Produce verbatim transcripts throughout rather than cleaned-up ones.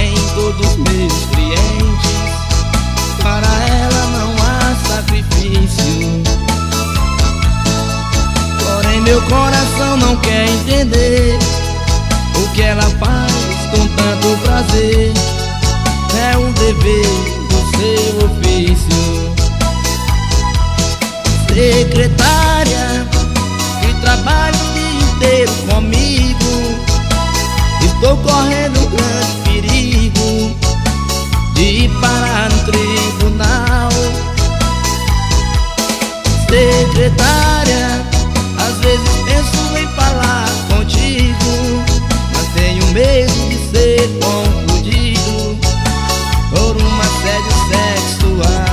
bem todos meus clientes. Para ela não há sacrifício, porém meu coração não quer entender o que ela faz com tanto prazer. É um dever do seu ofício. Secretária, que trabalha o dia inteiro comigo, estou correndo um grande perigo de ir parar no tribunal. Secretária, às vezes penso em falar contigo, mas tenho medo de ser confundido por um assédio sexual.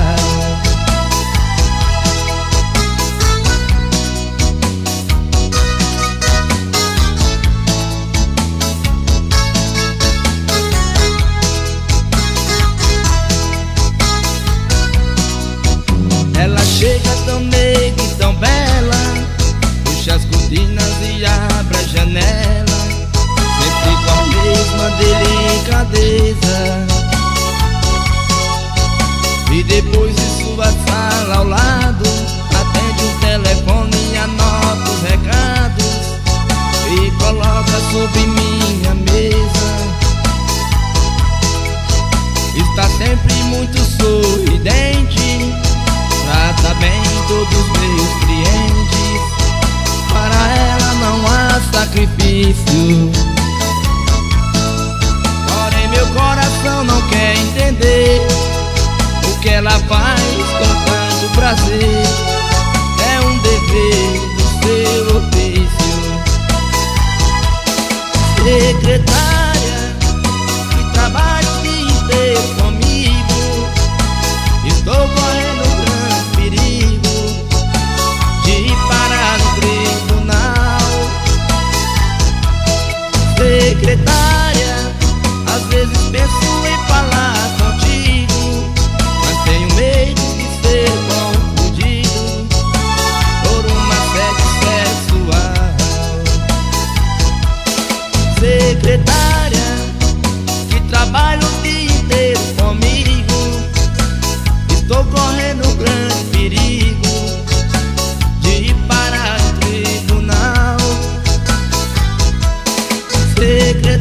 Ela chega tão meiga e tão bela, puxa as cortinas e abre a janela, sempre com a mesma delicadeza. E depois de sua sala ao lado, atende um telefone e anota os recados e coloca sobre minha mesa. Está sempre muito sorridente, trata bem todos os meus clientes. Para ela não há sacrifício, porém meu coração não quer entender o que ela faz com tanto prazer. É um dever do seu ofício. Secretária, que trabalha o dia inteiro comigo, estou correndo um grande perigo de ir parar no tribunal. Secretária, às vezes penso em falar contigo, mas tenho medo de ser confundido por um assédio sexual. Secretária, que trabalha o dia inteiro comigo, estou correndo um grande perigo de ir parar no tribunal. Secretária,